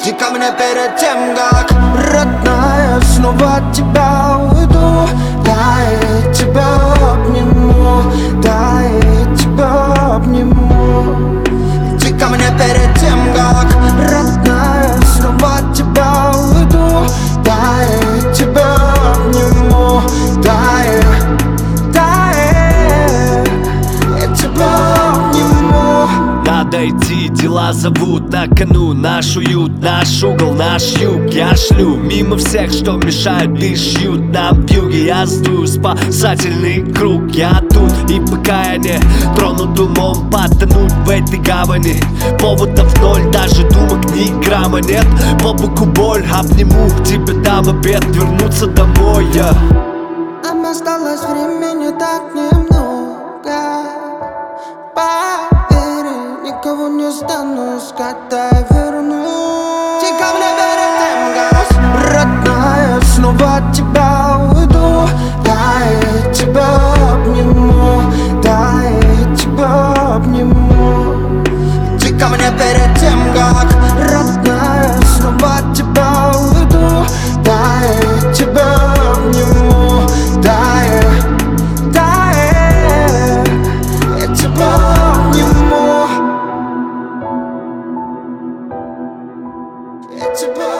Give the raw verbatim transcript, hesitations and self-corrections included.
Иди ко мне перед тем, как родная, снова от тебя уйду. Да, я тебя обниму, да, я тебя обниму. Иди ко мне перед тем, как родная, снова от тебя уйду. Да, я тебя обниму, да, я, да, я, я тебя обниму. Надо идти, дела зовут на кону. Наш уют, наш угол, наш юг. Я шлю мимо всех, что мешают и шьют нам вьюги. Я сдую спасательный круг. Я тут, и пока я не тронут умом потонуть в этой гавани. Поводов ноль, даже думок ни грамма нет. По боку боль, обниму тебя, дам обед, вернуться домой я. Нам осталось времени так немного. Поверь, никого не стану искать, да я вернусь. Иди ко мне перед тем, как родная, снова от тебя уйду. Да, я тебя обниму, да, я тебя обниму. Иди ко мне перед тем, как родная, снова от тебя уйду. Да, я тебя обниму, да, я, да, я, я тебя обниму. Я тебя